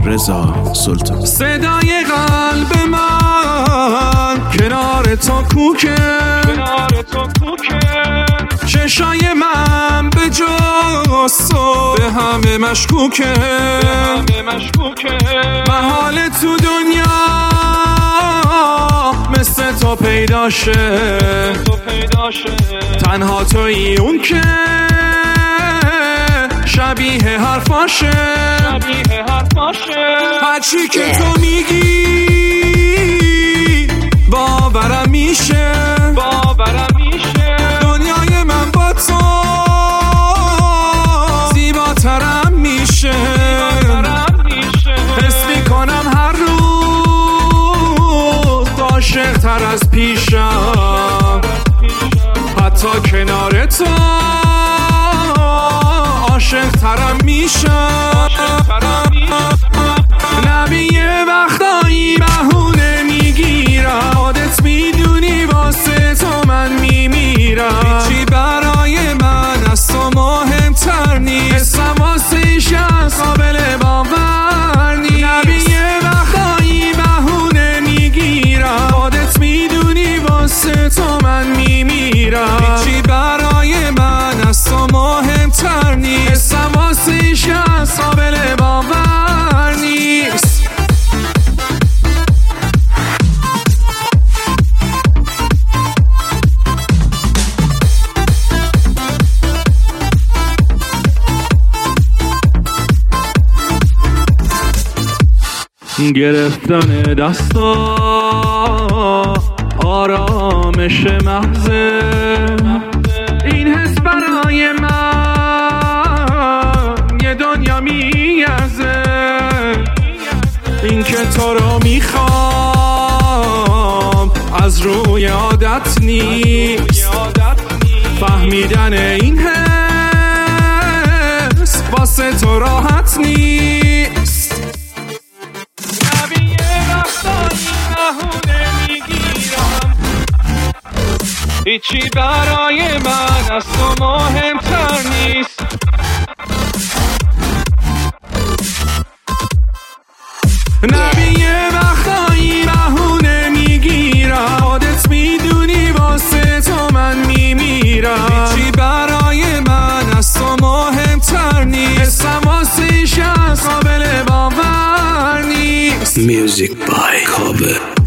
رضا سلطان. صدای قلب من کنار تو کوکه، چشای من به جز تو به همه مشکوکه، محال تو دنیا مثل تو پیداشه، تنها تویی اون که شبیه حرفاشه، هرچی که تو میگی باورم میشه، دنیای من با تو زیباترم میشه، حس میکنم هر روز عاشق تر از پیشم، حتی کنار تو عاشق ترم میشم. نبی یه وقتایی بهونه میگیرم، خودت میدونی واسه تو من میمیرم، هیچی برای من از تو مهمتر نیست، حسم واسه ایش از قابل باور نیست. نبی یه وقتایی بهونه میگیرم، خودت میدونی واسه تو من میمیرم، هیچی برای من از تو مهمتر نیست، حسم واسه ایش از قابل باور نیست. گرفتن دستا آرامش محضه، این حس برای من یه دنیا میارزه، این که تو رو میخوام از روی عادت نیست، فهمیدن این حس واسه تو راحت نیست. هیچی برای من از تو مهمتر نیست، نبی یه وقتایی بهونه میگیرم، خودت میدونی واسه تو من میمیرم، هیچی برای من از تو مهمتر نیست، حسم واسه ایش از قابل باور نیست. Music by Kobe.